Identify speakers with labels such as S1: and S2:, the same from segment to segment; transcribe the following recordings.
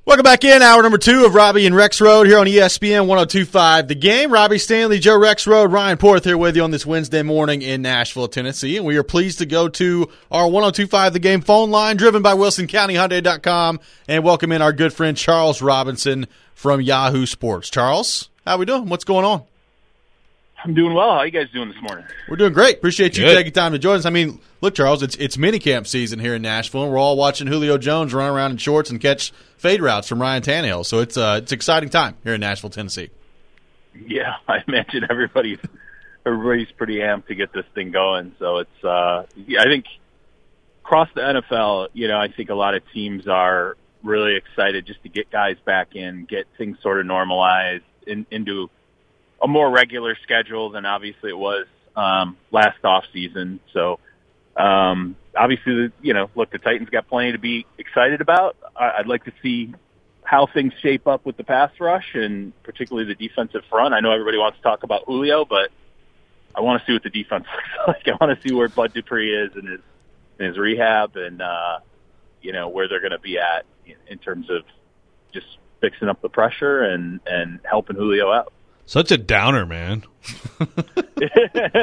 S1: Welcome back in, hour number 2 of Robbie and Rex Road here on ESPN 102.5 The Game. Robbie Stanley, Joe Rex Road, Ryan Porth here with you on this Wednesday morning in Nashville, Tennessee. And we are pleased to go to our 102.5 The Game phone line, driven by WilsonCountyHyundai.com, and welcome in our good friend Charles Robinson from Yahoo Sports. Charles, how we doing? What's going on?
S2: I'm doing well. How are you guys doing this morning?
S1: We're doing great. Appreciate you taking time to join us. I mean, look, Charles, it's minicamp season here in Nashville, and we're all watching Julio Jones run around in shorts and catch fade routes from Ryan Tannehill. So it's an exciting time here in Nashville, Tennessee.
S2: Yeah, I imagine everybody's pretty amped to get this thing going. So it's I think across the NFL, I think a lot of teams are really excited just to get guys back in, get things sort of normalized into a more regular schedule than obviously it was last off season. So obviously, look, the Titans got plenty to be excited about. I'd like to see how things shape up with the pass rush and particularly the defensive front. I know everybody wants to talk about Julio, but I want to see what the defense looks like. I want to see where Bud Dupree is in his rehab and where they're going to be at in terms of just fixing up the pressure and helping Julio out.
S3: Such a downer, man.
S2: Hey,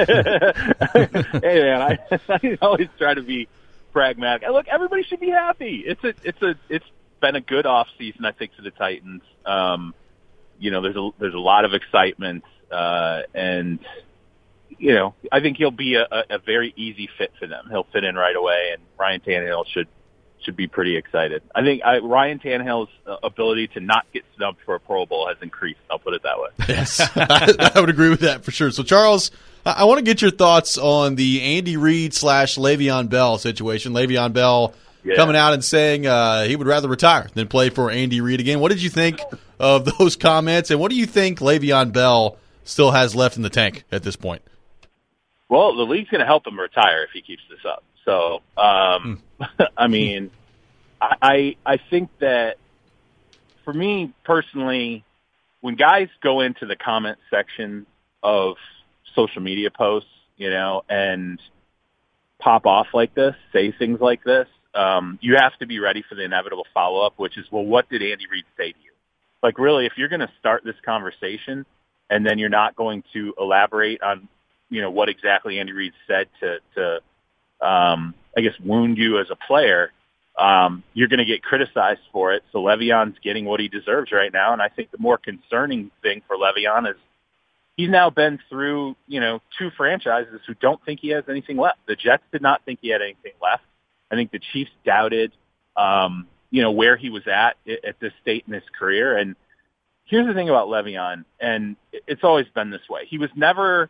S2: man, I always try to be pragmatic. Look, everybody should be happy. It's been a good off season, I think, for the Titans. There's a lot of excitement, and I think he'll be a very easy fit for them. He'll fit in right away, and Ryan Tannehill should be pretty excited. I think Ryan Tannehill's ability to not get snubbed for a Pro Bowl has increased. I'll put it that way.
S1: Yes, I would agree with that for sure. So, Charles, I want to get your thoughts on the Andy Reid / Le'Veon Bell situation. Le'Veon Bell coming out and saying he would rather retire than play for Andy Reid again. What did you think of those comments, and what do you think Le'Veon Bell still has left in the tank at this point?
S2: Well, the league's going to help him retire if he keeps this up. So, I mean, I think that for me personally, when guys go into the comment section of social media posts, and pop off like this, say things like this, you have to be ready for the inevitable follow-up, which is, well, what did Andy Reid say to you? Like, really, if you're going to start this conversation and then you're not going to elaborate on, what exactly Andy Reid said to I guess, wound you as a player, you're going to get criticized for it. So Le'Veon's getting what he deserves right now. And I think the more concerning thing for Le'Veon is he's now been through, 2 franchises who don't think he has anything left. The Jets did not think he had anything left. I think the Chiefs doubted, where he was at this state in his career. And here's the thing about Le'Veon, and it's always been this way. He was never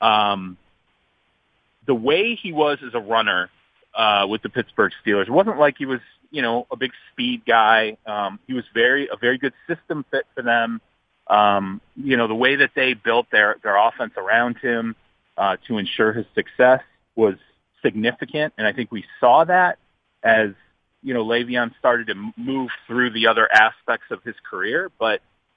S2: the way he was as a runner with the Pittsburgh Steelers. It wasn't like he was, a big speed guy. He was a very good system fit for them. The way that they built their offense around him to ensure his success was significant, and I think we saw that as Le'Veon started to move through the other aspects of his career. But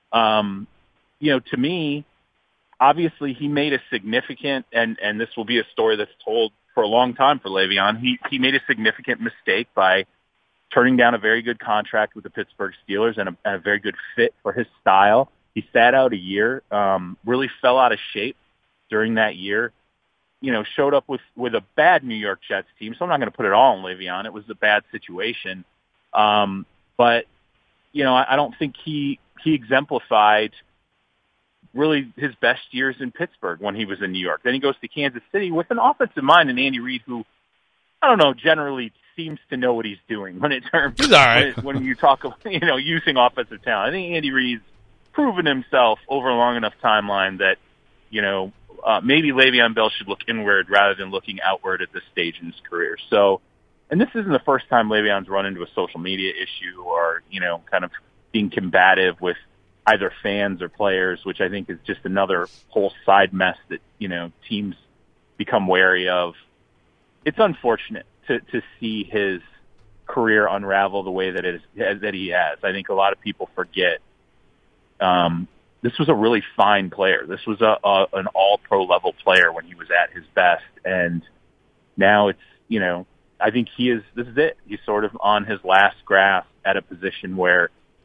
S2: to me, obviously he made a significant, and this will be a story that's told for a long time for Le'Veon. He made a significant mistake by turning down a very good contract with the Pittsburgh Steelers and a very good fit for his style. He sat out a year, really fell out of shape during that year. Showed up with a bad New York Jets team, so I'm not going to put it all on Le'Veon. It was a bad situation. But, I don't think he exemplified really his best years in Pittsburgh when he was in New York. Then he goes to Kansas City with an offensive mind and Andy Reid, who, I don't know, generally seems to know what he's doing when
S3: He's all right.
S2: when you talk about, using offensive talent. I think Andy Reid's proven himself over a long enough timeline that, maybe Le'Veon Bell should look inward rather than looking outward at this stage in his career. So, and this isn't the first time Le'Veon's run into a social media issue or, kind of being combative with either fans or players, which I think is just another whole side mess that, teams become wary of. It's unfortunate to see his career unravel the way that he has. I think a lot of people forget this was a really fine player. This was an all-pro level player when he was at his best. And now it's, I think this is it. He's sort of on his last grasp at a position where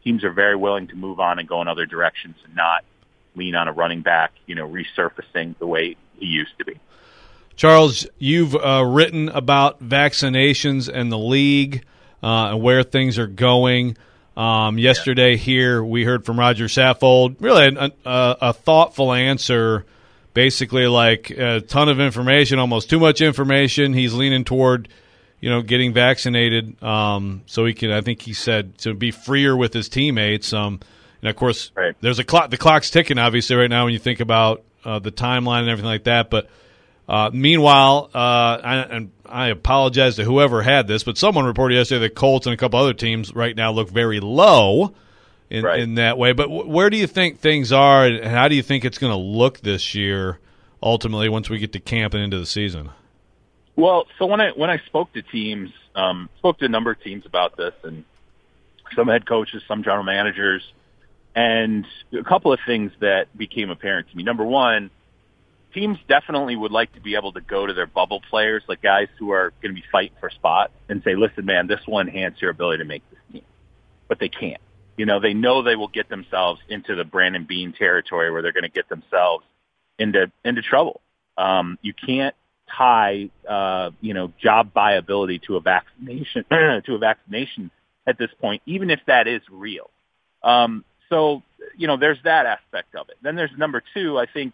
S2: teams are very willing to move on and go in other directions and not lean on a running back, resurfacing the way he used to be.
S3: Charles, you've written about vaccinations and the league and where things are going. Yesterday here we heard from Roger Saffold, really a thoughtful answer, basically like a ton of information, almost too much information. He's leaning toward getting vaccinated so he can, I think he said, to be freer with his teammates. And, of course,
S2: right.
S3: There's a clock. The clock's ticking, obviously, right now when you think about the timeline and everything like that. But meanwhile, I apologize to whoever had this, but someone reported yesterday that Colts and a couple other teams right now look very low in that way. But where do you think things are, and how do you think it's going to look this year ultimately once we get to camp and into the season?
S2: Well, so when I spoke to teams, spoke to a number of teams about this, and some head coaches, some general managers, and a couple of things that became apparent to me. Number one, teams definitely would like to be able to go to their bubble players, like guys who are going to be fighting for spots, and say, listen, man, this will enhance your ability to make this team. But they can't. They know they will get themselves into the Brandon Beane territory where they're going to get themselves into trouble. You can't tie, job viability to a vaccination, at this point, even if that is real. So, there's that aspect of it. Then there's number two, I think,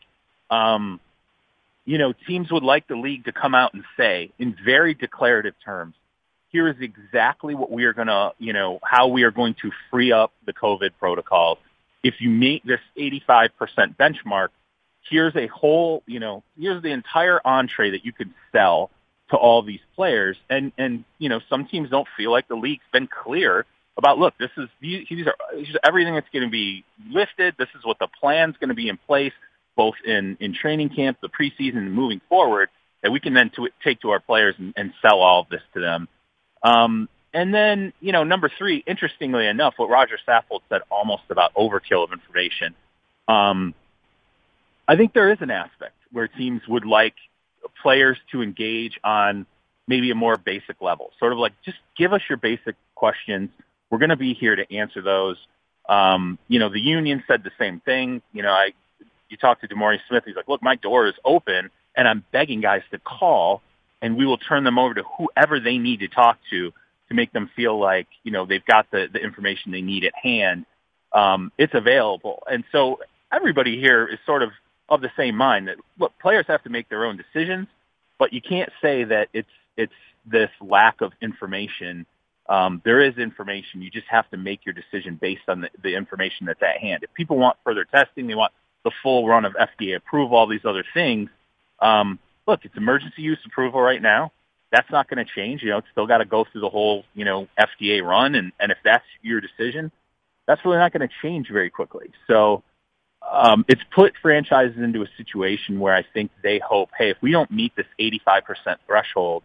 S2: teams would like the league to come out and say in very declarative terms, here is exactly what we are going to, how we are going to free up the COVID protocols. If you meet this 85% benchmark, here's a whole, here's the entire entree that you could sell to all these players. And some teams don't feel like the league's been clear about, look, these are everything that's going to be lifted. This is what the plan's going to be in place, both in training camp, the preseason, and moving forward, that we can then take to our players and sell all of this to them. And then, number three, interestingly enough, what Roger Saffold said almost about overkill of information. I think there is an aspect where teams would like players to engage on maybe a more basic level, sort of like, just give us your basic questions. We're going to be here to answer those. The union said the same thing. You talk to DeMaurice Smith, he's like, look, my door is open and I'm begging guys to call and we will turn them over to whoever they need to talk to make them feel like, they've got the information they need at hand. It's available. And so everybody here is sort of the same mind that, look, players have to make their own decisions, but you can't say that it's this lack of information. There is information. You just have to make your decision based on the information that's at hand. If people want further testing, they want the full run of FDA approval, all these other things. Look, it's emergency use approval right now. That's not going to change. It's still got to go through the whole, FDA run. And if that's your decision, that's really not going to change very quickly. So it's put franchises into a situation where I think they hope, hey, if we don't meet this 85% threshold,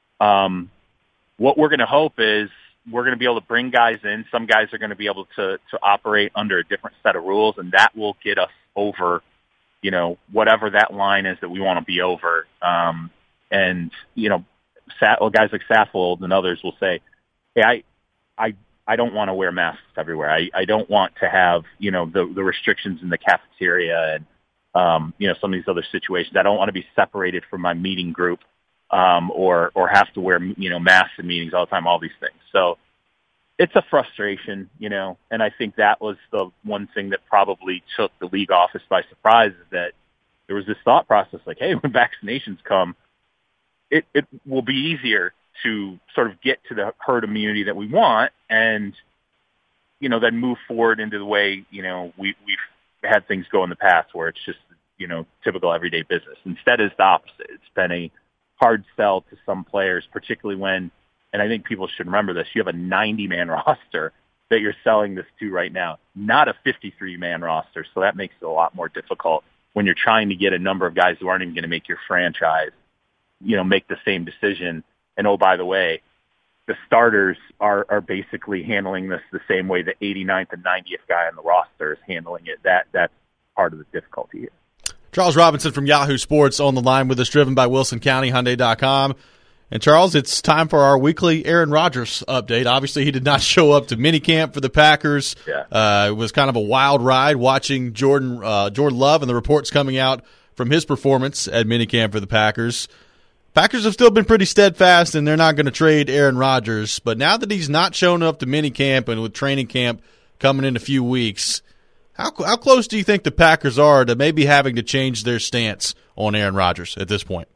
S2: what we're going to hope is we're going to be able to bring guys in. Some guys are going to be able to operate under a different set of rules, and that will get us over, whatever that line is that we want to be over. And guys like Saffold and others will say, hey, I don't want to wear masks everywhere. I don't want to have, the restrictions in the cafeteria and, some of these other situations. I don't want to be separated from my meeting group, or have to wear, masks in meetings all the time, all these things. So it's a frustration, and I think that was the one thing that probably took the league office by surprise, is that there was this thought process like, hey, when vaccinations come, it will be easier to sort of get to the herd immunity that we want and, then move forward into the way, we've had things go in the past where it's just, typical everyday business. Instead, it's the opposite. It's been a hard sell to some players, particularly when, and I think people should remember this, you have a 90-man roster that you're selling this to right now, not a 53-man roster. So that makes it a lot more difficult when you're trying to get a number of guys who aren't even going to make your franchise, make the same decision. And oh, by the way, the starters are basically handling this the same way the 89th and 90th guy on the roster is handling it. That's part of the difficulty here.
S1: Charles Robinson from Yahoo Sports on the line with us, driven by WilsonCountyHyundai.com. And, Charles, it's time for our weekly Aaron Rodgers update. Obviously, he did not show up to minicamp for the Packers.
S2: Yeah.
S1: It was kind of a wild ride watching Jordan Love and the reports coming out from his performance at minicamp for the Packers. Packers have still been pretty steadfast, and they're not going to trade Aaron Rodgers. But now that he's not shown up to minicamp and with training camp coming in a few weeks, how close do you think the Packers are to maybe having to change their stance on Aaron Rodgers at this point?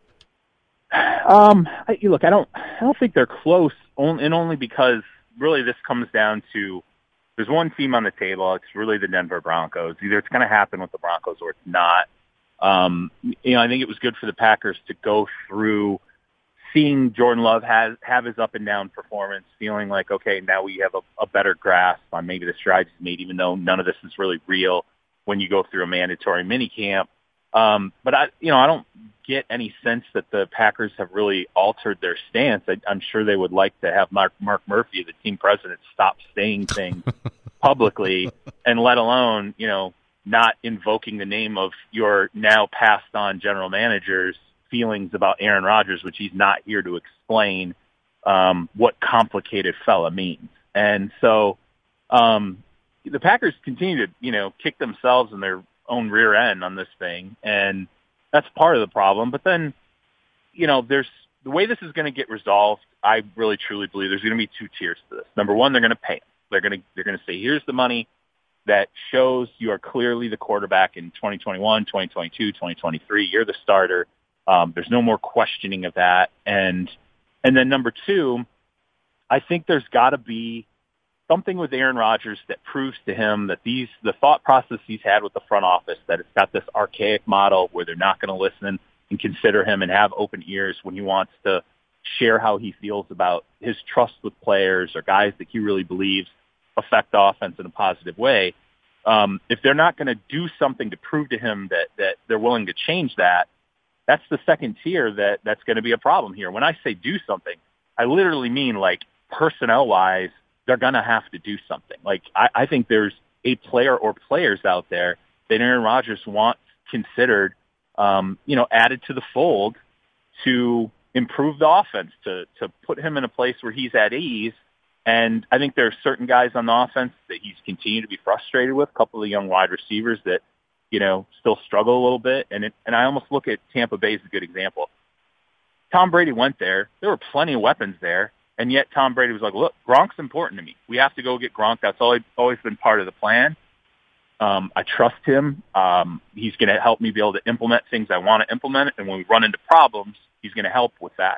S2: Look, I don't think they're close, only because really this comes down to there's one team on the table. It's really the Denver Broncos. Either it's going to happen with the Broncos or it's not. I think it was good for the Packers to go through seeing Jordan Love have his up and down performance, feeling like, okay, now we have a better grasp on maybe the strides he's made, even though none of this is really real when you go through a mandatory minicamp. But I don't get any sense that the Packers have really altered their stance. I'm sure they would like to have Mark Murphy, the team president, stop saying things publicly, and let alone, not invoking the name of your now passed on general manager's feelings about Aaron Rodgers, which he's not here to explain what complicated fella means. And so the Packers continue to, kick themselves in their own rear end on this thing, and that's part of the problem. But then, there's the way this is going to get resolved. I really truly believe there's going to be two tiers to this. Number one, they're going to pay him. They're going to say, here's the money that shows you are clearly the quarterback in 2021, 2022, 2023. You're the starter. There's no more questioning of that. And then number two, I think there's got to be something with Aaron Rodgers that proves to him that the thought process he's had with the front office, that it's got this archaic model where they're not going to listen and consider him and have open ears when he wants to share how he feels about his trust with players or guys that he really believes affect the offense in a positive way. If they're not going to do something to prove to him that they're willing to change that, that's the second tier that's going to be a problem here. When I say do something, I literally mean like personnel-wise, they're going to have to do something. Like I think there's a player or players out there that Aaron Rodgers wants considered, added to the fold to improve the offense, to put him in a place where he's at ease. And I think there are certain guys on the offense that he's continued to be frustrated with, a couple of young wide receivers that, still struggle a little bit. And I almost look at Tampa Bay as a good example. Tom Brady went there. There were plenty of weapons there. And yet Tom Brady was like, look, Gronk's important to me. We have to go get Gronk. That's always been part of the plan. I trust him. He's going to help me be able to implement things I want to implement. And when we run into problems, he's going to help with that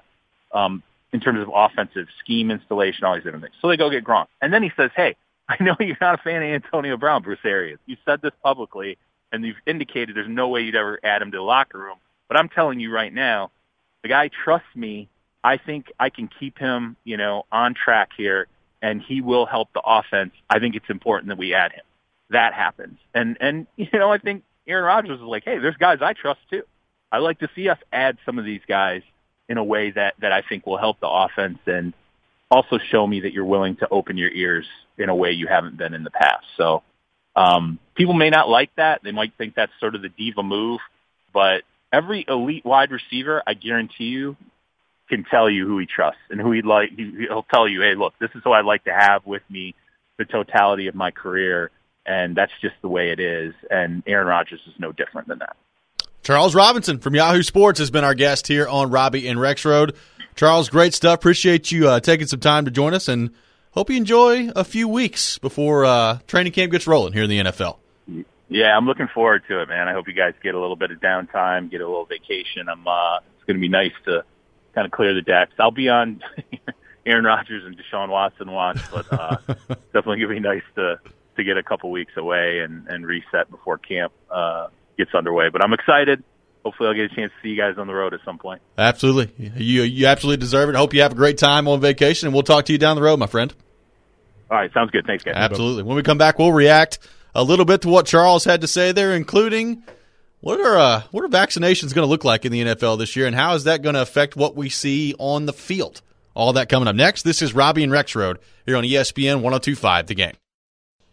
S2: in terms of offensive scheme installation, all these different things. So they go get Gronk. And then he says, hey, I know you're not a fan of Antonio Brown, Bruce Arians. You said this publicly, and you've indicated there's no way you'd ever add him to the locker room. But I'm telling you right now, the guy trusts me. I think I can keep him, on track here, and he will help the offense. I think it's important that we add him. That happens. And I think Aaron Rodgers is like, hey, there's guys I trust too. I like to see us add some of these guys in a way that I think will help the offense and also show me that you're willing to open your ears in a way you haven't been in the past. So people may not like that. They might think that's sort of the diva move, but every elite wide receiver, I guarantee you, can tell you who he trusts and who he'd like. He'll tell you, hey, look, this is who I'd like to have with me the totality of my career, and that's just the way it is. And Aaron Rodgers is no different than that.
S1: Charles Robinson from Yahoo Sports has been our guest here on Robbie and Rex Road. Charles, great stuff. Appreciate you taking some time to join us, and hope you enjoy a few weeks before training camp gets rolling here in the NFL.
S2: Yeah, I'm looking forward to it, man. I hope you guys get a little bit of downtime, get a little vacation. It's going to be nice to kind of clear the decks. I'll be on Aaron Rodgers and Deshaun Watson watch, but definitely going to be nice to get a couple weeks away and reset before camp gets underway. But I'm excited. Hopefully I'll get a chance to see you guys on the road at some point.
S1: Absolutely. You absolutely deserve it. I hope you have a great time on vacation, and we'll talk to you down the road, my friend.
S2: All right, sounds good. Thanks, guys.
S1: Absolutely. When we come back, we'll react a little bit to what Charles had to say there, including what are vaccinations going to look like in the NFL this year, and how is that going to affect what we see on the field? All that coming up next. This is Robbie and Rex Road here on ESPN 102.5 The Game.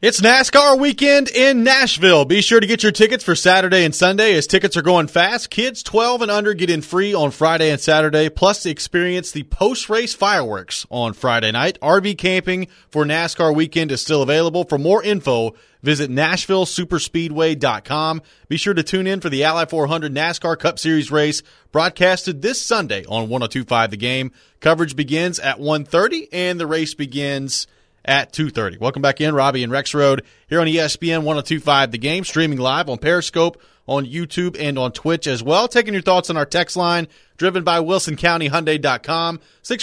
S1: It's NASCAR weekend in Nashville. Be sure to get your tickets for Saturday and Sunday as tickets are going fast. Kids 12 and under get in free on Friday and Saturday, plus experience the post-race fireworks on Friday night. RV camping for NASCAR weekend is still available. For more info, visit NashvilleSuperspeedway.com. Be sure to tune in for the Ally 400 NASCAR Cup Series race broadcasted this Sunday on 102.5 The Game. Coverage begins at 1:30 and the race begins at 2:30. Welcome back in, Robbie and Rexroad here on ESPN 102.5 The Game, streaming live on Periscope, on YouTube, and on Twitch as well. Taking your thoughts on our text line, driven by WilsonCountyHyundai.com,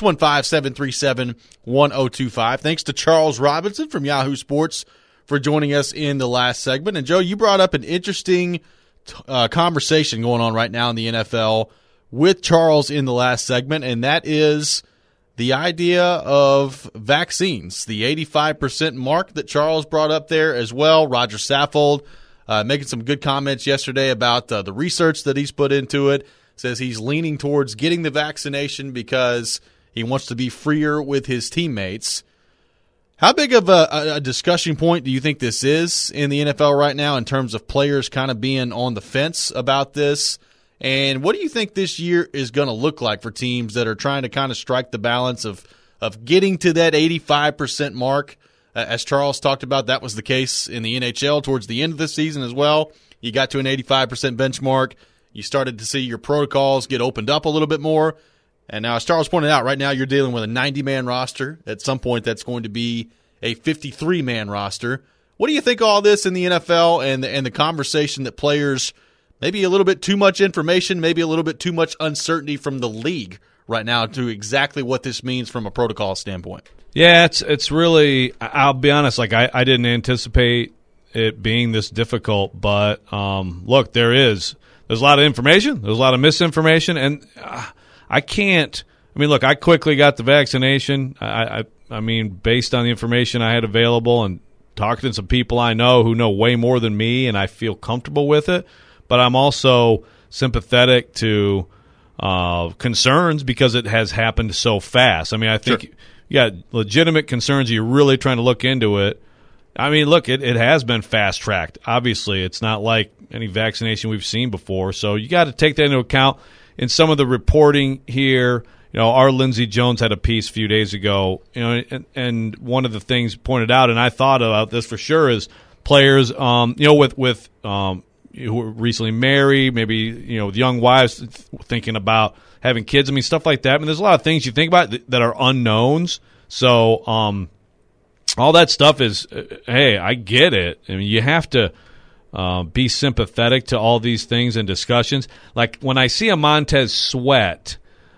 S1: 615-737-1025. Thanks to Charles Robinson from Yahoo Sports for joining us in the last segment. And, Joe, you brought up an interesting conversation going on right now in the NFL with Charles in the last segment, and that is the idea of vaccines, the 85% mark that Charles brought up there as well. Roger Saffold making some good comments yesterday about the research that he's put into it. Says he's leaning towards getting the vaccination because he wants to be freer with his teammates. How big of a discussion point do you think this is in the NFL right now in terms of players kind of being on the fence about this? And what do you think this year is going to look like for teams that are trying to kind of strike the balance of getting to that 85% mark? As Charles talked about, that was the case in the NHL towards the end of the season as well. You got to an 85% benchmark. You started to see your protocols get opened up a little bit more. And now, as Charles pointed out, right now you're dealing with a 90-man roster. At some point, that's going to be a 53-man roster. What do you think of all this in the NFL and the conversation that players – maybe a little bit too much information, maybe a little bit too much uncertainty from the league right now to exactly what this means from a protocol standpoint?
S3: Yeah, it's really, I'll be honest, like I didn't anticipate it being this difficult, but look, there's a lot of information, there's a lot of misinformation, and I quickly got the vaccination. I mean, based on the information I had available and talking to some people I know who know way more than me, and I feel comfortable with it. But I'm also sympathetic to concerns because it has happened so fast. I mean, I think you got legitimate concerns. You're really trying to look into it. I mean, look, it has been fast-tracked. Obviously, it's not like any vaccination we've seen before. So you got to take that into account. In some of the reporting here, our Lindsey Jones had a piece a few days ago, and one of the things pointed out, and I thought about this for sure, is players, with who were recently married, maybe with young wives thinking about having kids. I mean, stuff like that. I mean, there's a lot of things you think about that are unknowns. So all that stuff is, hey, I get it. I mean, you have to be sympathetic to all these things and discussions. Like when I see a Montez Sweat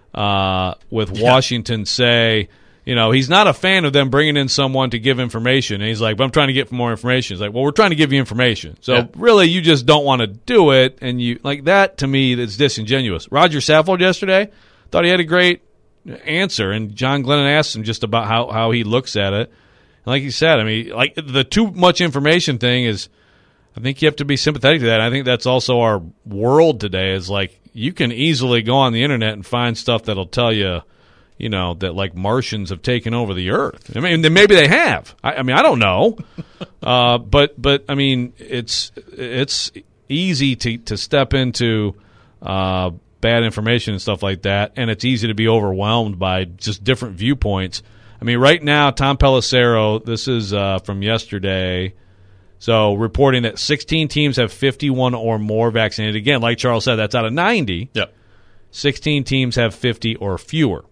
S3: with Washington say, he's not a fan of them bringing in someone to give information. And he's like, but I'm trying to get more information. He's like, well, we're trying to give you information. So really, you just don't want to do it. And you like that, to me, that's disingenuous. Roger Saffold yesterday thought he had a great answer. And John Glennon asked him just about how he looks at it. And like he said, I mean, like the too much information thing is, I think you have to be sympathetic to that. I think that's also our world today is like, you can easily go on the internet and find stuff that'll tell you, that like Martians have taken over the Earth. I mean, maybe they have. I mean, I don't know. But I mean, it's easy to step into bad information and stuff like that, and it's easy to be overwhelmed by just different viewpoints. I mean, right now, Tom Pelissero, this is from yesterday, so reporting that 16 teams have 51 or more vaccinated. Again, like Charles said, that's out of 90.
S1: Yep. 16
S3: teams have 50 or fewer.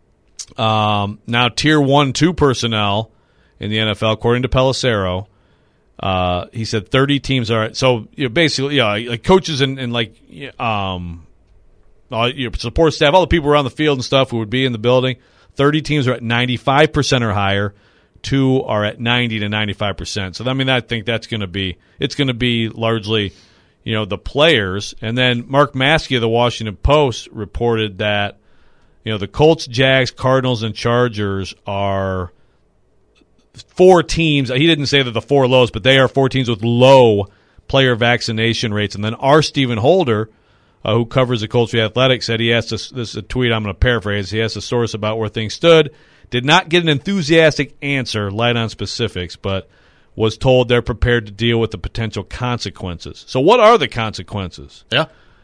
S3: Now, Tier 1-2 personnel in the NFL, according to Pelissero, he said 30 teams are. So basically, like coaches and like support staff, all the people around the field and stuff who would be in the building. 30 teams are at 95% or higher. 2 are at 90 to 95%. So I mean, I think it's going to be largely, the players. And then Mark Maskey of the Washington Post reported that. The Colts, Jags, Cardinals, and Chargers are 4 teams. He didn't say that the 4 lows, but they are 4 teams with low player vaccination rates. And then R. Stephen Holder, who covers the Colts for The Athletic, said he asked us, this is a tweet I'm going to paraphrase, he asked a source about where things stood, did not get an enthusiastic answer, light on specifics, but was told they're prepared to deal with the potential consequences. So what are the consequences?
S1: Yeah.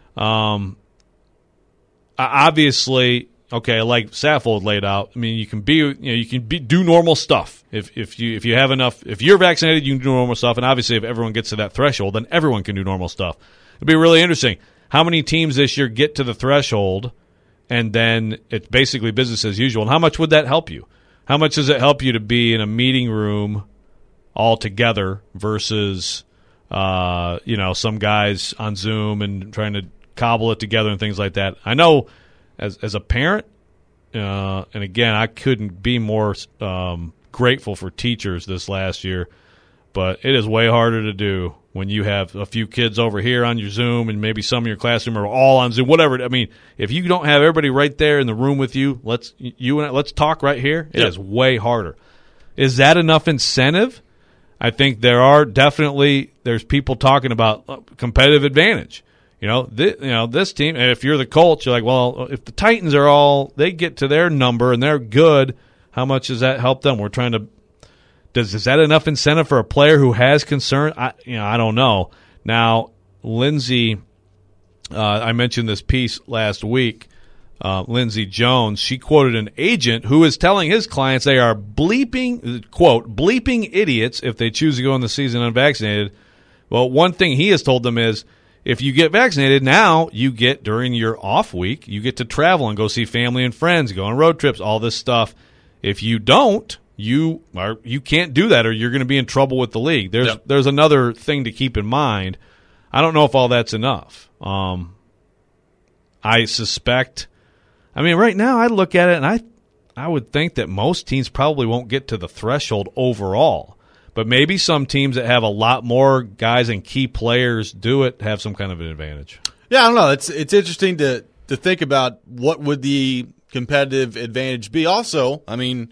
S3: Obviously, okay, like Saffold laid out, I mean, you can do normal stuff. If you have enough, if you're vaccinated, you can do normal stuff. And obviously, if everyone gets to that threshold, then everyone can do normal stuff. It'd be really interesting. How many teams this year get to the threshold, and then it's basically business as usual? And how much would that help you? How much does it help you to be in a meeting room all together versus, some guys on Zoom and trying to cobble it together and things like that? I know as a parent, and again, I couldn't be more grateful for teachers this last year, but it is way harder to do when you have a few kids over here on your Zoom and maybe some in your classroom are all on Zoom, whatever. I mean, if you don't have everybody right there in the room with you, let's talk right here. It is way harder. Is that enough incentive? I think there's people talking about competitive advantage. This team, and if you're the Colts, you're like, well, if the Titans they get to their number and they're good, how much does that help them? We're trying to. Is that enough incentive for a player who has concern? I don't know. Now, Lindsay, I mentioned this piece last week. Lindsay Jones, she quoted an agent who is telling his clients they are bleeping idiots if they choose to go in the season unvaccinated. Well, one thing he has told them is, if you get vaccinated, now you get, during your off week, you get to travel and go see family and friends, go on road trips, all this stuff. If you don't, you can't do that, or you're going to be in trouble with the league. There's another thing to keep in mind. I don't know if all that's enough. I suspect. I mean, right now I look at it and I would think that most teams probably won't get to the threshold overall, but maybe some teams that have a lot more guys and key players do it have some kind of an advantage.
S1: Yeah, I don't know. It's interesting to think about what would the competitive advantage be. Also, I mean,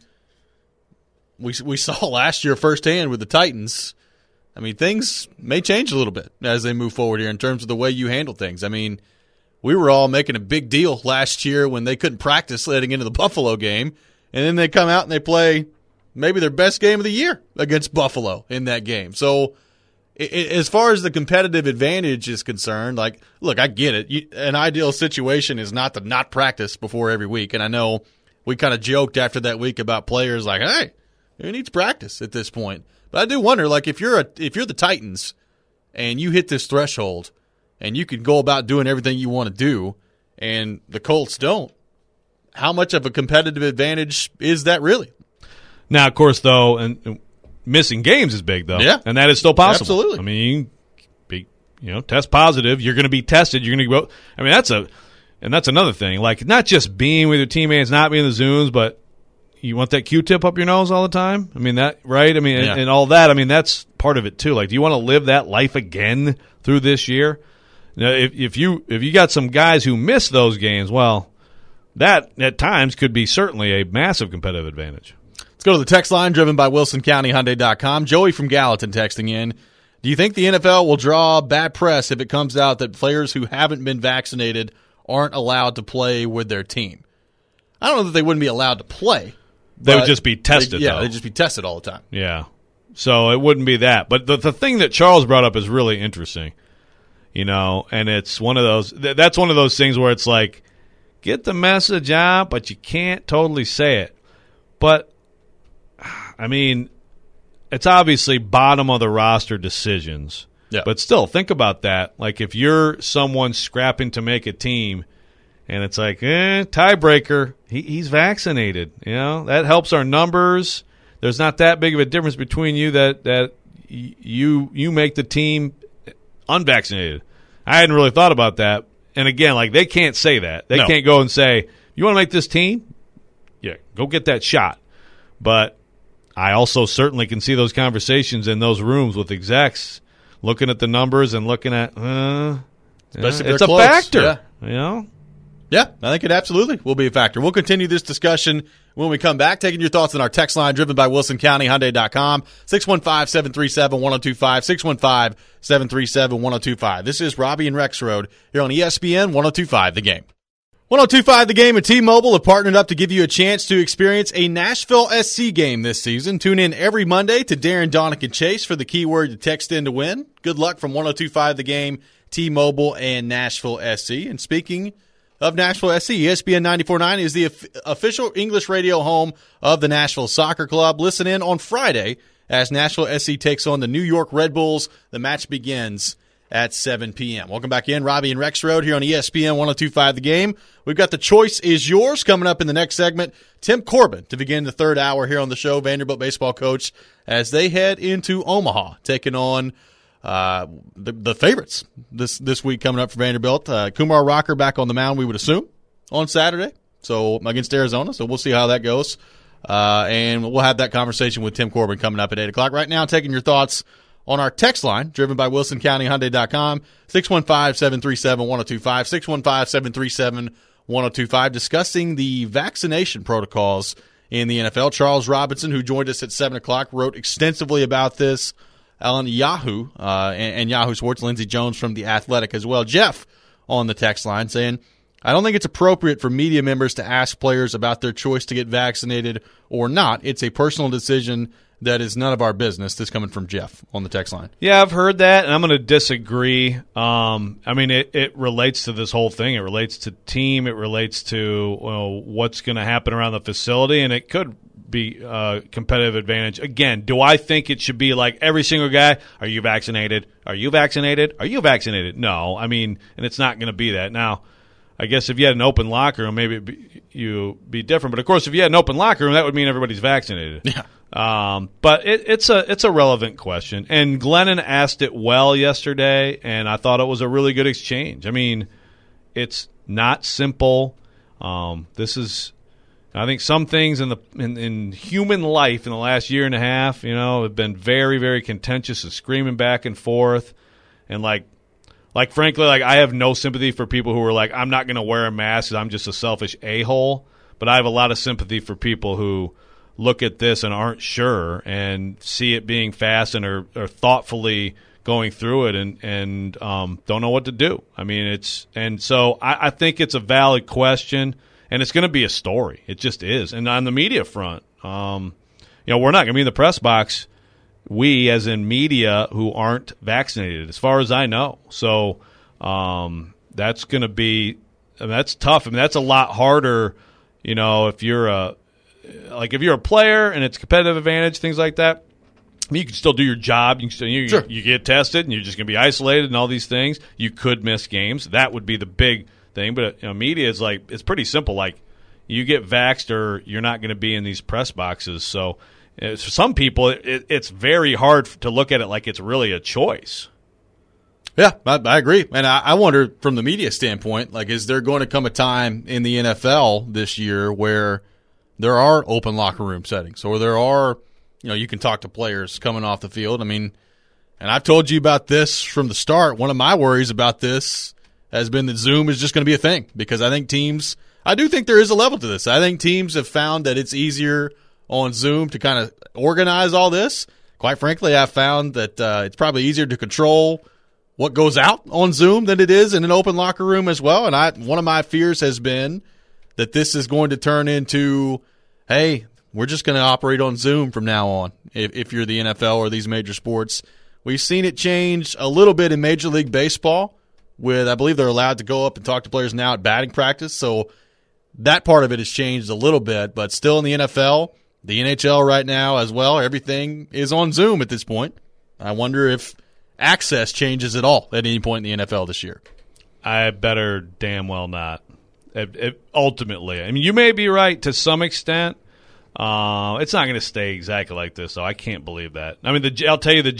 S1: we saw last year firsthand with the Titans. I mean, things may change a little bit as they move forward here in terms of the way you handle things. I mean, we were all making a big deal last year when they couldn't practice leading into the Buffalo game, and then they come out and they play maybe their best game of the year against Buffalo in that game. So as far as the competitive advantage is concerned, like, look, I get it. An ideal situation is not to not practice before every week, and I know we kind of joked after that week about players like, hey, who needs practice at this point? But I do wonder, like, if you're the Titans and you hit this threshold and you can go about doing everything you want to do and the Colts don't, how much of a competitive advantage is that really?
S3: Now, of course, though, and missing games is big, though.
S1: Yeah.
S3: And that is still possible.
S1: Absolutely.
S3: I mean, you can be, test positive. You're going to be tested. You're going to go. I mean, that's another thing. Like, not just being with your teammates, not being in the Zooms, but you want that Q-tip up your nose all the time? I mean, that, right? I mean,
S1: yeah.
S3: and all that. I mean, that's part of it, too. Like, do you want to live that life again through this year? Now, if you got some guys who miss those games, well, that at times could be certainly a massive competitive advantage.
S1: Let's go to the text line driven by WilsonCountyHyundai.com. Joey from Gallatin texting in. Do you think the NFL will draw bad press if it comes out that players who haven't been vaccinated aren't allowed to play with their team? I don't know that they wouldn't be allowed to play.
S3: They would just be tested, though.
S1: They'd just be tested all the time.
S3: Yeah. So it wouldn't be that. But the thing that Charles brought up is really interesting, and it's one of those – that's one of those things where it's like, get the message out, but you can't totally say it. But, I mean, it's obviously bottom of the roster decisions.
S1: Yeah.
S3: But still, think about that. Like, if you're someone scrapping to make a team and it's like, tiebreaker, he's vaccinated. That helps our numbers. There's not that big of a difference between you that you make the team unvaccinated. I hadn't really thought about that. And again, like, they can't say that. They can't go and say, you want to make this team? Yeah, go get that shot. But I also certainly can see those conversations in those rooms with execs looking at the numbers and looking at,
S1: Especially if
S3: it's
S1: they're
S3: a
S1: close.
S3: factor.
S1: Yeah. Yeah, I think it absolutely will be a factor. We'll continue this discussion when we come back, taking your thoughts on our text line driven by WilsonCountyHyundai.com, 615-737-1025, 615-737-1025. This is Robbie and Rex Road here on ESPN 102.5 The Game. 1025 The Game and T-Mobile have partnered up to give you a chance to experience a Nashville SC game this season. Tune in every Monday to Darren, Donick, and Chase for the keyword to text in to win. Good luck from 1025 The Game, T-Mobile, and Nashville SC. And speaking of Nashville SC, ESPN 94.9 is the official English radio home of the Nashville Soccer Club. Listen in on Friday as Nashville SC takes on the New York Red Bulls. The match begins at 7 p.m. Welcome back in. Robbie and Rexrode here on ESPN 1025 The Game. We've got The Choice Is Yours coming up in the next segment. Tim Corbin to begin the third hour here on the show, Vanderbilt baseball coach, as they head into Omaha, taking on the favorites this week coming up for Vanderbilt. Kumar Rocker back on the mound, we would assume, on Saturday, so against Arizona. So we'll see how that goes. And we'll have that conversation with Tim Corbin coming up at 8 o'clock. Right now, taking your thoughts on our text line, driven by WilsonCountyHyundai.com, 615-737-1025, 615-737-1025, discussing the vaccination protocols in the NFL. Charles Robinson, who joined us at 7 o'clock, wrote extensively about this on Yahoo and Yahoo Sports. Lindsey Jones from The Athletic as well. Jeff on the text line saying, I don't think it's appropriate for media members to ask players about their choice to get vaccinated or not. It's a personal decision that is none of our business. This coming from Jeff on the text line.
S3: Yeah, I've heard that, and I'm going to disagree. It relates to this whole thing. It relates to team. It relates to what's going to happen around the facility, and it could be a competitive advantage. Again, do I think it should be like every single guy, are you vaccinated? Are you vaccinated? Are you vaccinated? No. And it's not going to be that. Now, I guess if you had an open locker room, maybe you'd be different. But, of course, if you had an open locker room, that would mean everybody's vaccinated.
S1: Yeah.
S3: But it's a relevant question. And Glennon asked it well yesterday, and I thought it was a really good exchange. It's not simple. I think some things in human life in the last year and a half, have been very, very contentious and screaming back and forth. And frankly, I have no sympathy for people who are like, I'm not going to wear a mask because I'm just a selfish a-hole. But I have a lot of sympathy for people who look at this and aren't sure and see it being fast and are thoughtfully going through it and don't know what to do. So I think it's a valid question, and it's going to be a story. It just is. And on the media front, we're not going to be in the press box, we as in media who aren't vaccinated, as far as I know. So that's going to be that's tough. That's a lot harder, if you're a player and it's a competitive advantage, things like that. You can still do your job. You get tested, and you're just going to be isolated and all these things. You could miss games. That would be the big thing. But media is it's pretty simple. You get vaxxed or you're not going to be in these press boxes. So for some people, it's very hard to look at it like it's really a choice.
S1: Yeah, I agree. And I wonder from the media standpoint, is there going to come a time in the NFL this year where there are open locker room settings, or there are, you can talk to players coming off the field. And I've told you about this from the start. One of my worries about this has been that Zoom is just going to be a thing, because I do think there is a level to this. I think teams have found that it's easier on Zoom to kind of organize all this. Quite frankly, I've found that it's probably easier to control what goes out on Zoom than it is in an open locker room as well. And one of my fears has been that this is going to turn into, hey, we're just going to operate on Zoom from now on if you're the NFL or these major sports. We've seen it change a little bit in Major League Baseball with, I believe they're allowed to go up and talk to players now at batting practice. So that part of it has changed a little bit, but still in the NFL, the NHL right now as well, everything is on Zoom at this point. I wonder if access changes at all at any point in the NFL this year.
S3: I better damn well not. Ultimately, you may be right to some extent. It's not going to stay exactly like this, so I can't believe that. I'll tell you, the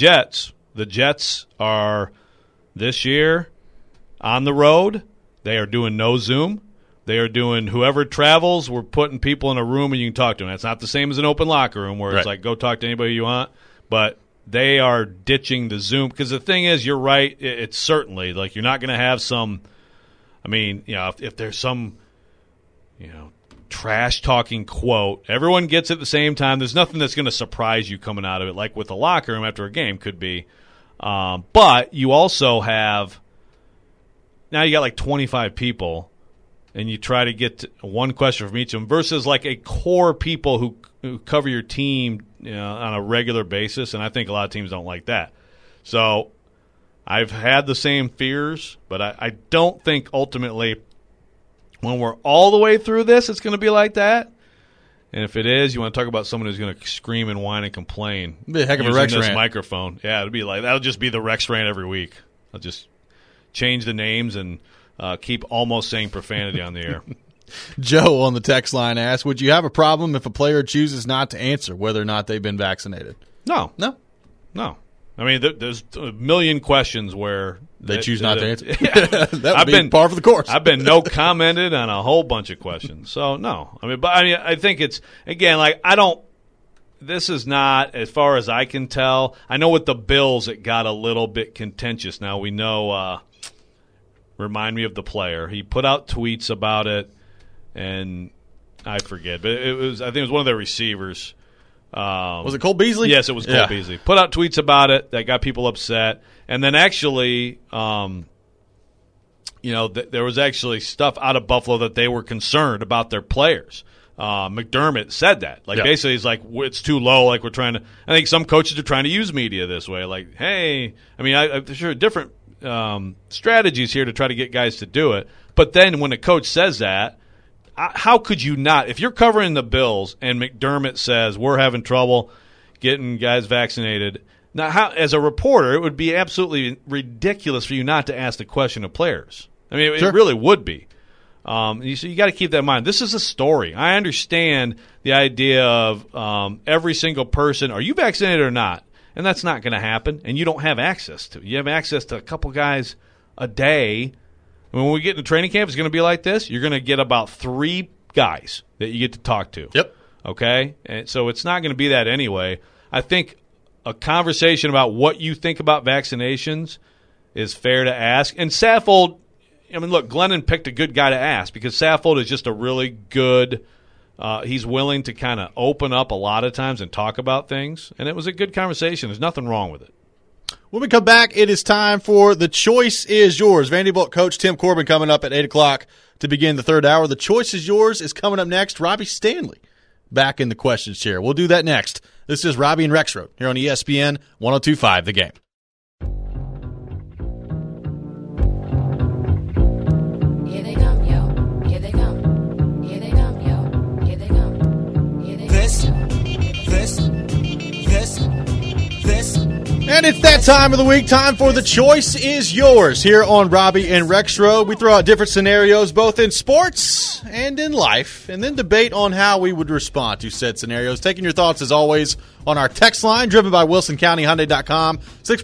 S3: Jets are this year on the road. They are doing no Zoom. They are doing whoever travels, we're putting people in a room and you can talk to them. It's not the same as an open locker room where it's go talk to anybody you want, but they are ditching the Zoom, because the thing is, you're right, it's certainly you're not going to have some if there's some trash talking quote, everyone gets it at the same time. There's nothing that's going to surprise you coming out of it, like with the locker room after a game could be. But you also have, now you got 25 people and you try to get to one question from each of them versus like a core people who cover your team, on a regular basis, and I think a lot of teams don't like that. So I've had the same fears, but I don't think ultimately when we're all the way through this, it's going to be like that. And if it is, you want to talk about someone who's going to scream and whine and complain.
S1: It'd be a heck of a
S3: using
S1: Rex
S3: this
S1: rant.
S3: microphone. Yeah, it'll be like that'll just be the Rex rant every week. I'll just change the names and keep almost saying profanity on the air.
S1: Joe on the text line asks, would you have a problem if a player chooses not to answer whether or not they've been vaccinated?
S3: No.
S1: No.
S3: I mean, there's a million questions where
S1: They choose not to answer.
S3: Yeah.
S1: That would be par for the course.
S3: I've been no commented on a whole bunch of questions. So, no. I think it's, again, like, this is not, as far as I can tell, I know with the Bills it got a little bit contentious. Now, we know, remind me of the player. He put out tweets about it, and I forget. But I think it was one of their receivers.
S1: Was it Cole Beasley?
S3: Yes, it was Cole Beasley. Put out tweets about it that got people upset. And then actually, there was actually stuff out of Buffalo that they were concerned about their players. McDermott said that. Basically, he's like, it's too low. Like, we're trying to – I think some coaches are trying to use media this way. Like, hey – I mean, I'm sure different strategies here to try to get guys to do it. But then when a coach says that, how could you not? If you're covering the Bills and McDermott says we're having trouble getting guys vaccinated, now as a reporter, it would be absolutely ridiculous for you not to ask the question of players. I mean,
S1: Sure.
S3: It really would be. So you got to keep that in mind. This is a story. I understand the idea of every single person, are you vaccinated or not? And that's not going to happen, and you don't have access to it. You have access to a couple guys a day. When we get into training camp, it's going to be like this. You're going to get about 3 guys that you get to talk to.
S1: Yep.
S3: Okay? And so it's not going to be that anyway. I think a conversation about what you think about vaccinations is fair to ask. And Saffold, I mean, look, Glennon picked a good guy to ask because Saffold is just a really good he's willing to kind of open up a lot of times and talk about things. And it was a good conversation. There's nothing wrong with it.
S1: When we come back, it is time for The Choice is Yours. Vanderbilt coach Tim Corbin coming up at 8 o'clock to begin the third hour. The Choice is Yours is coming up next. Robbie Stanley back in the questions chair. We'll do that next. This is Robbie and Rexroad here on ESPN 102.5 The Game.
S4: Here they come, yo. Here they come. Here they come, yo. Here they come. Here they come. This.
S1: And it's that time of the week, time for The Choice is Yours here on Robbie and Rexroad. We throw out different scenarios, both in sports and in life, and then debate on how we would respond to said scenarios. Taking your thoughts, as always, on our text line, driven by WilsonCountyHyundai.com,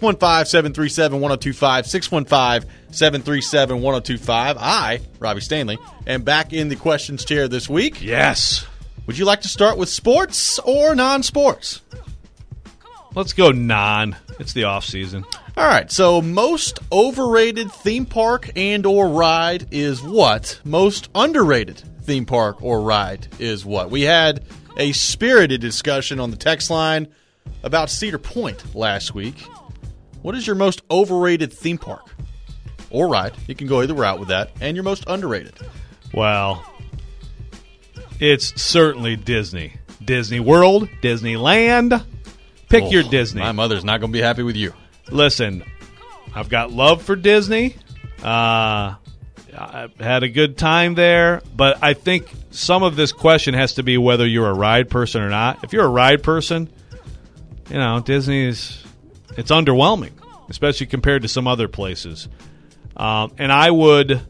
S1: 615-737-1025, 615-737-1025. I, Robbie Stanley, am back in the questions chair this week.
S3: Yes.
S1: Would you like to start with sports or non-sports?
S3: Let's go non. It's the off season.
S1: All right, so most overrated theme park and or ride is what? Most underrated theme park or ride is what? We had a spirited discussion on the text line about Cedar Point last week. What is your most overrated theme park or ride? You can go either route with that. And your most underrated.
S3: Well, it's certainly Disney. Disney World, Disneyland. Pick your Disney.
S1: My mother's not going to be happy with you.
S3: Listen, I've got love for Disney. I've had a good time there, but I think some of this question has to be whether you're a ride person or not. If you're a ride person, Disney's it's underwhelming, especially compared to some other places. And I would.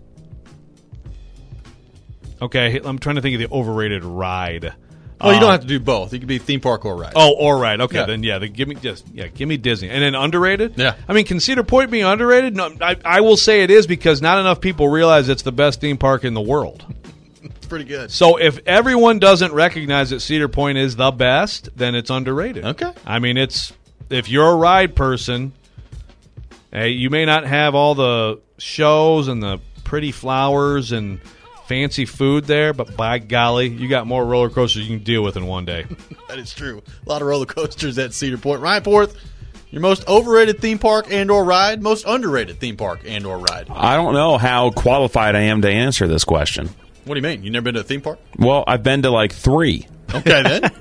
S3: Okay, I'm trying to think of the overrated ride.
S1: Well, you don't have to do both. You could be theme park or ride.
S3: Oh, or ride. Okay,
S1: Yeah.
S3: then give me Disney. And then underrated?
S1: Yeah.
S3: I mean, can Cedar Point be underrated? No, I will say it is because not enough people realize it's the best theme park in the world.
S1: It's pretty good.
S3: So if everyone doesn't recognize that Cedar Point is the best, then it's underrated.
S1: Okay.
S3: I mean, if you're a ride person, hey, you may not have all the shows and the pretty flowers and fancy food there, but by golly, you got more roller coasters you can deal with in one day.
S1: That is true. A lot of roller coasters at Cedar Point. Ryan Porth, your most overrated theme park and or ride, most underrated theme park and or ride.
S5: I don't know how qualified I am to answer this question.
S1: What do you mean? You never been to a theme park?
S5: Well, I've been to like 3.
S1: Okay, then.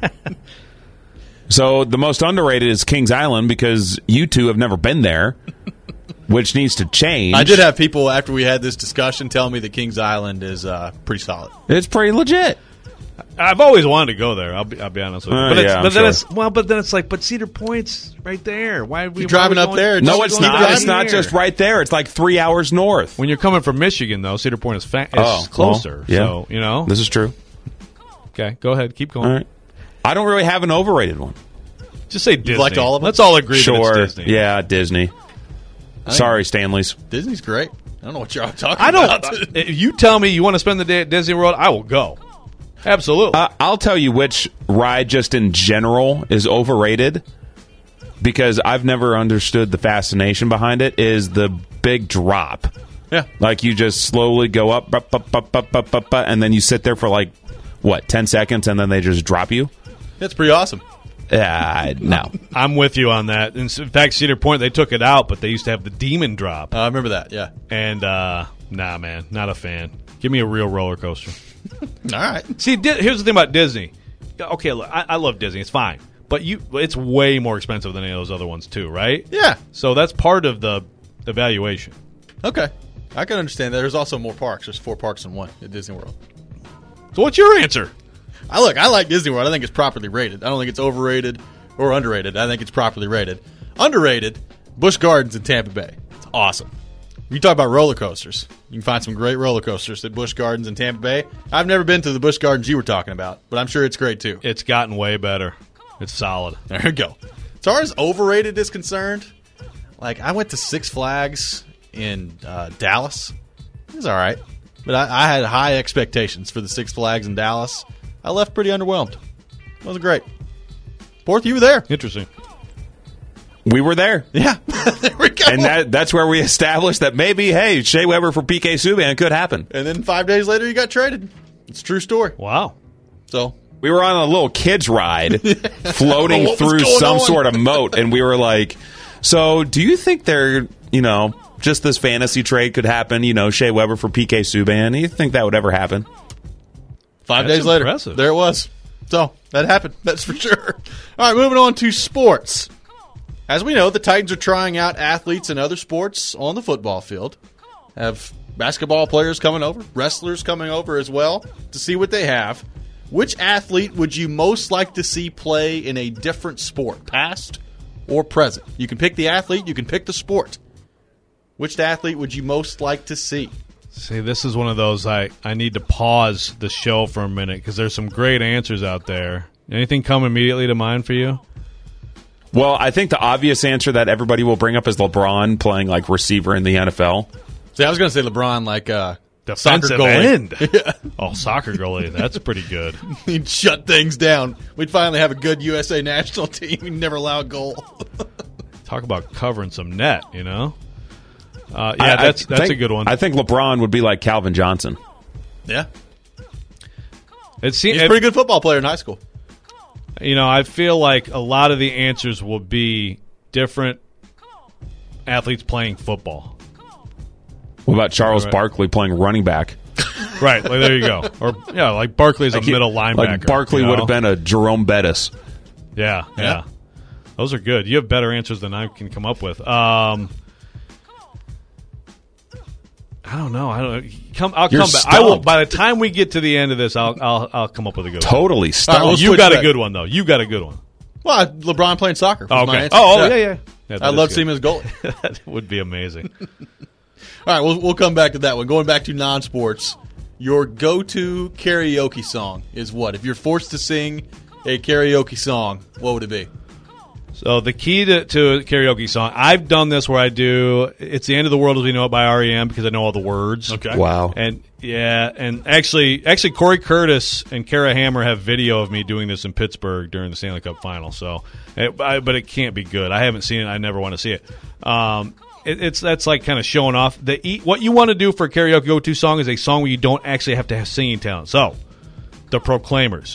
S5: So the most underrated is Kings Island because you two have never been there, which needs to change.
S1: I did have people after we had this discussion tell me that Kings Island is pretty solid.
S5: It's pretty legit.
S3: I've always wanted to go there. I'll be honest with you.
S5: Yeah,
S3: But then it's like, but Cedar Point's right there. Why are we
S1: You're driving up there?
S5: No,
S1: Just
S5: it's
S1: keep
S5: not.
S1: driving
S5: It's not
S3: here.
S5: just right there. It's like 3 hours north.
S3: When you're coming from Michigan, though, Cedar Point is
S5: Oh,
S3: closer.
S5: well, yeah.
S3: So
S5: This is true.
S3: Okay, go ahead, keep going.
S5: All right. I don't really have an overrated one.
S3: Just say Disney.
S1: liked all of them?
S3: Let's all agree
S5: Sure.
S3: that it's Disney.
S5: Yeah, Disney. Sorry, Stanley's.
S1: Disney's great. I don't know what you're all talking
S3: I don't.
S1: about.
S3: If you tell me you want to spend the day at Disney World, I will go. Absolutely.
S5: I'll tell you which ride just in general is overrated because I've never understood the fascination behind it is the big drop.
S1: Yeah.
S5: Like you just slowly go up, and then you sit there for like, 10 seconds, and then they just drop you?
S1: That's pretty awesome.
S5: No.
S3: I'm with you on that. In fact, Cedar Point, they took it out, but they used to have the demon drop.
S1: I remember that, yeah.
S3: And, nah, man, not a fan. Give me a real roller coaster.
S1: All right.
S3: See, here's the thing about Disney. Okay, look, I love Disney. It's fine. But it's way more expensive than any of those other ones, too, right?
S1: Yeah.
S3: So that's part of the evaluation.
S1: Okay. I can understand that. There's also more parks. There's 4 parks in one at Disney World.
S3: So what's your answer?
S1: I like Disney World. I think it's properly rated. I don't think it's overrated or underrated. I think it's properly rated. Underrated, Busch Gardens in Tampa Bay. It's awesome. You talk about roller coasters. You can find some great roller coasters at Busch Gardens in Tampa Bay. I've never been to the Busch Gardens you were talking about, but I'm sure it's great too.
S3: It's gotten way better. It's solid.
S1: There you go. As far as overrated is concerned, like I went to Six Flags in Dallas. It was all right, but I had high expectations for the Six Flags in Dallas. I left pretty underwhelmed. It wasn't great. Porth, you were there.
S3: Interesting.
S5: We were there.
S1: Yeah, there we go.
S5: And that's where we established that maybe, hey, Shea Weber for PK Subban could happen.
S1: And then 5 days later, you got traded. It's a true story.
S3: Wow.
S1: So
S5: We were on a little kids ride floating
S1: What was
S5: through
S1: going
S5: some
S1: on?
S5: sort of moat, and we were like, so do you think there, just this fantasy trade could happen, Shea Weber for PK Subban? Do you think that would ever happen?
S1: 5
S3: That's
S1: days later,
S3: impressive.
S1: there it was. So that happened. That's for sure. All right, moving on to sports. As we know, the Titans are trying out athletes in other sports on the football field. Have basketball players coming over, wrestlers coming over as well to see what they have. Which athlete would you most like to see play in a different sport, past or present? You can pick the athlete, you can pick the sport. Which athlete would you most like to see?
S3: See, this is one of those I need to pause the show for a minute because there's some great answers out there. Anything come immediately to mind for you?
S5: Well, I think the obvious answer that everybody will bring up is LeBron playing like receiver in the NFL.
S1: See, I was going to say LeBron, like soccer
S3: Defensive
S1: goalie.
S3: end. Oh, soccer goalie. That's pretty good.
S1: He'd shut things down. We'd finally have a good USA national team. We'd never allow a goal.
S3: Talk about covering some net, Yeah,
S5: I
S3: that's
S5: think-
S3: a good one.
S5: I think LeBron would be like Calvin Johnson.
S1: Yeah.
S3: He's
S1: He's a pretty good football player in high school.
S3: I feel like a lot of the answers will be different athletes playing football.
S5: What about Charles
S3: Right.
S5: Barkley playing running back?
S3: Right, like there you go. Or like Barkley's a middle linebacker.
S5: Like Barkley would have been a Jerome Bettis.
S3: Yeah. Those are good. You have better answers than I can come up with. I don't know. I'll come
S5: You're
S3: back. I will.
S5: stumped.
S3: By the time we get to the end of this, I'll come up with a good one.
S5: Totally stumped.
S1: All right, we'll
S3: You
S1: switch
S3: got a
S1: back.
S3: good one though. You got a good one.
S1: Well, LeBron playing soccer. Was
S3: Oh,
S1: my
S3: okay.
S1: answer.
S3: Oh, yeah. That
S1: I'd
S3: is
S1: love to
S3: good.
S1: see him as goalie.
S3: That would be amazing.
S1: All right, we'll come back to that one. Going back to non-sports, your go-to karaoke song is what? If you're forced to sing a karaoke song, what would it be?
S3: So the key to a karaoke song, I've done this where I do "It's the End of the World as We Know It" by R.E.M. because I know all the words.
S1: Okay.
S5: Wow.
S3: And actually Corey Curtis and Kara Hammer have video of me doing this in Pittsburgh during the Stanley Cup final. So, but it can't be good. I haven't seen it. I never want to see it. That's like kind of showing off. What you want to do for a karaoke go-to song is a song where you don't actually have to have singing talent. So, the Proclaimers.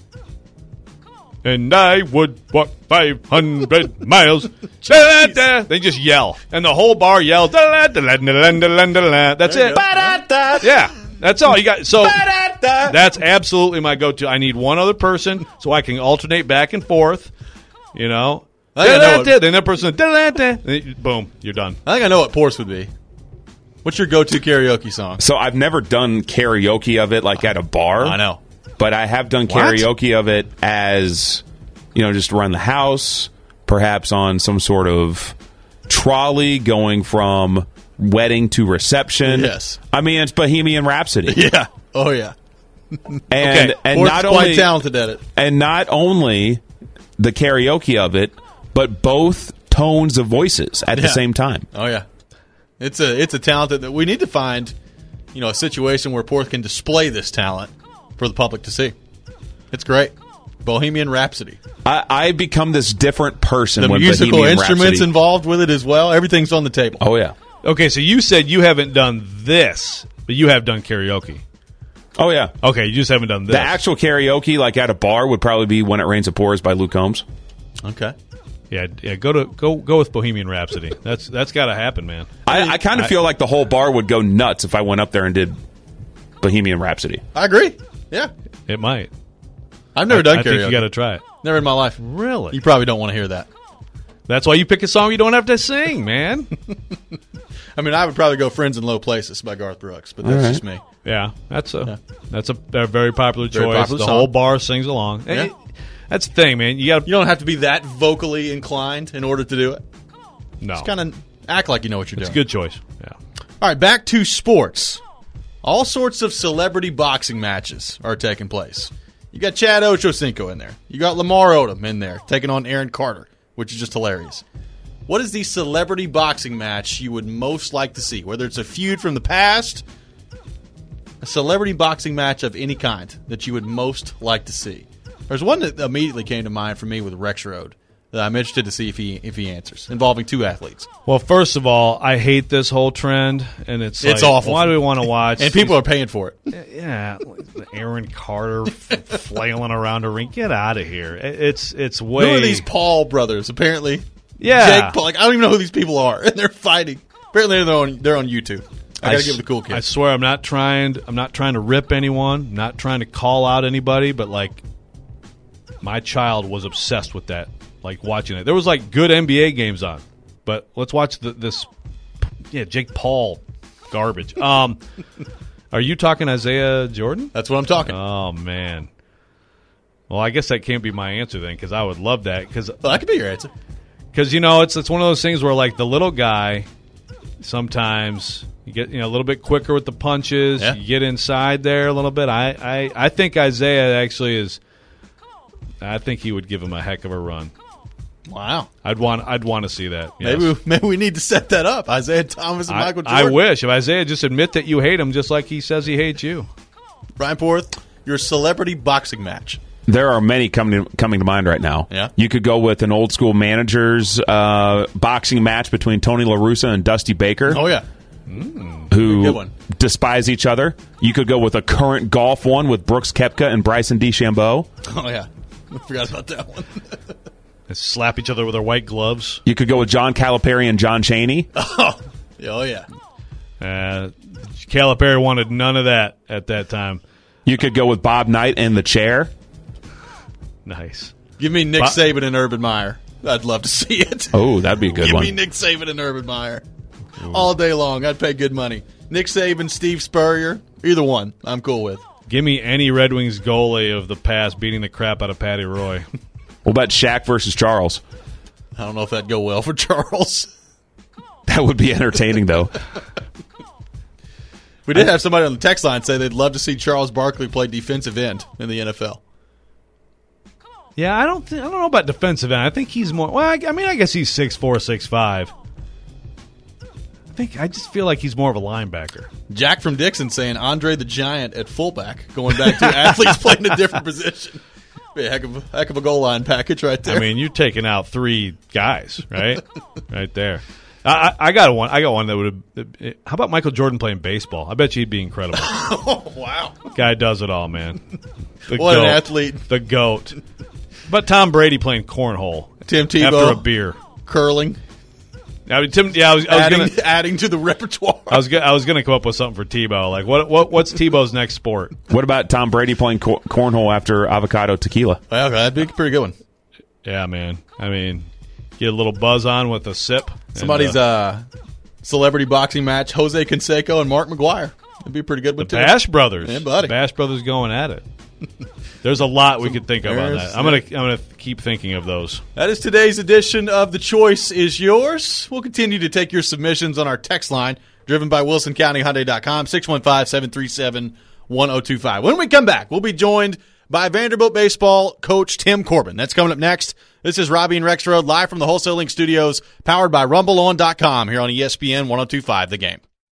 S3: And I would walk 500 miles. Da-da-da. They just yell. And the whole bar yells. Da-da-da-da-da-da-da-da. That's
S1: There you
S3: it.
S1: go.
S3: Yeah. That's all you got. So that's absolutely my go-to. I need one other person so I can alternate back and forth. You know,
S1: I think I know what-
S3: then that person, boom, you're done.
S1: I think I know what Porce would be. What's your go-to karaoke song?
S5: So I've never done karaoke of it like at a bar.
S1: I know.
S5: But I have done karaoke of it as, just around the house, perhaps on some sort of trolley going from wedding to reception.
S1: Yes.
S5: I mean, it's Bohemian Rhapsody.
S1: Yeah. Oh, yeah.
S5: And
S1: Porce
S5: not
S1: is quite
S5: only
S1: talented at it.
S5: and not only the karaoke of it, but both tones of voices at the
S1: Yeah.
S5: same time.
S1: Oh, yeah. It's a talent that we need to find, a situation where Porth can display this talent for the public to see. It's great. Bohemian Rhapsody.
S5: I become this different person
S1: The
S5: when
S1: musical
S5: Bohemian
S1: instruments
S5: Rhapsody.
S1: involved with it as well. Everything's on the table.
S5: Oh, yeah.
S3: Okay, so you said you haven't done this, but you have done karaoke.
S5: Oh, yeah.
S3: Okay, you just haven't done this.
S5: The actual karaoke, like at a bar, would probably be When It Rains It Pours by Luke Combs.
S1: Okay.
S3: Yeah, go with Bohemian Rhapsody. That's got to happen, man.
S5: I kind of feel like the whole bar would go nuts if I went up there and did Bohemian Rhapsody.
S1: I agree. Yeah.
S3: It might.
S1: I've never done
S3: I
S1: karaoke.
S3: think you got to try it.
S1: Never in my life.
S3: Really?
S1: You probably don't want to hear that.
S3: That's why you pick a song you don't have to sing, man.
S1: I mean, I would probably go "Friends in Low Places" by Garth Brooks, but that's just me.
S3: Yeah, that's a very popular choice.
S1: Very popular
S3: the
S1: song.
S3: whole bar sings along.
S1: Yeah.
S3: Hey, that's the thing, man. You got
S1: You don't have to be that vocally inclined in order to do it.
S3: no.
S1: Just kind of act like you know what you're
S3: It's a
S1: doing.
S3: good choice. Yeah.
S1: All right, back to sports. All sorts of celebrity boxing matches are taking place. You got Chad Ochocinco in there. You got Lamar Odom in there taking on Aaron Carter, which is just hilarious. What is the celebrity boxing match you would most like to see? Whether it's a feud from the past, a celebrity boxing match of any kind that you would most like to see. There's one that immediately came to mind for me with Rex Road that I'm interested to see if he answers, involving two athletes.
S3: Well, first of all, I hate this whole trend, and it's like,
S1: awful.
S3: Why do we want to watch?
S1: And people are paying for it.
S3: yeah, Aaron Carter flailing around a ring. Get out of here! It's way.
S1: Who are these Paul brothers? Apparently,
S3: Yeah,
S1: Jake Paul. Like, I don't even know who these people are, and they're fighting. Apparently, they're on YouTube. I gotta give it the cool
S3: I
S1: kids.
S3: swear, I'm not trying to rip anyone. I'm not trying to call out anybody, but like, my child was obsessed with that. Like watching it. There was like good NBA games on, but let's watch this. Yeah, Jake Paul garbage. Are you talking Isaiah Jordan?
S1: That's what I'm talking.
S3: Oh man. Well, I guess that can't be my answer then, because I would love that. Because
S1: Well, that could be your answer.
S3: it's one of those things where like the little guy, sometimes you get a little bit quicker with the punches.
S1: Yeah.
S3: You get inside there a little bit. I think Isaiah actually is. I think he would give him a heck of a run.
S1: Wow.
S3: I'd want to see that. Yes.
S1: Maybe we need to set that up. Isaiah Thomas and Michael
S3: I
S1: Jordan.
S3: wish if Isaiah just admit that you hate him, just like he says he hates you.
S1: Brian Porth, your celebrity boxing match.
S5: There are many coming to mind right now.
S1: Yeah.
S5: You could go with an old school managers boxing match between Tony La Russa and Dusty Baker,
S1: Oh yeah. Good
S5: who
S1: one.
S5: despise each other. You could go with a current golf one with Brooks Koepka and Bryson DeChambeau.
S1: Oh yeah. I forgot about that one.
S3: They slap each other with their white gloves.
S5: You could go with John Calipari and John Chaney.
S1: Oh yeah.
S3: Calipari wanted none of that at that time.
S5: You could go with Bob Knight and the Chair.
S3: Nice.
S1: Give me Nick Saban and Urban Meyer. I'd love to see it.
S5: Oh, that'd be a good
S1: Give
S5: one.
S1: me Nick Saban and Urban Meyer. All day long. I'd pay good money. Nick Saban, Steve Spurrier. Either one. I'm cool with.
S3: Give me any Red Wings goalie of the past beating the crap out of Patty Roy.
S5: What about Shaq versus Charles?
S1: I don't know if that'd go well for Charles.
S5: That would be entertaining, though.
S1: We did have somebody on the text line say they'd love to see Charles Barkley play defensive end in the NFL.
S3: Yeah, I don't know about defensive end. I think he's more. Well, I mean, I guess he's 6'4", 6'5". I just feel like he's more of a linebacker.
S1: Jack from Dixon saying Andre the Giant at fullback, going back to athletes playing a different position. Be a heck of a goal line package right there.
S3: I mean, you're taking out 3 guys, right? Right there. I got one. I got one that would have. How about Michael Jordan playing baseball? I bet you he'd be incredible.
S1: oh wow,
S3: Guy does it all, man. The
S1: what
S3: goat.
S1: an athlete!
S3: The GOAT. But Tom Brady playing cornhole
S1: Tim Tebow
S3: after a beer.
S1: curling.
S3: I mean, Tim. Yeah, I was gonna
S1: adding to the repertoire.
S3: I was gonna come up with something for Tebow. Like, what's Tebow's next sport?
S5: What about Tom Brady playing cornhole after avocado tequila?
S1: Well, that'd be a pretty good one.
S3: Yeah, man. I mean, get a little buzz on with a sip.
S1: Somebody's celebrity boxing match: Jose Canseco and Mark McGuire. It'd be a pretty good one
S3: the
S1: too.
S3: Bash Brothers.
S1: Yeah, buddy.
S3: The Bash Brothers going at it. There's a lot we could think of on that. I'm gonna keep thinking of those.
S1: That is today's edition of The Choice is Yours. We'll continue to take your submissions on our text line, driven by WilsonCountyHyundai.com, 615-737-1025. When we come back, we'll be joined by Vanderbilt baseball coach Tim Corbin. That's coming up next. This is Robbie and Rex Road, live from the Wholesale Link Studios, powered by RumbleOn.com here on ESPN 102.5 The Game.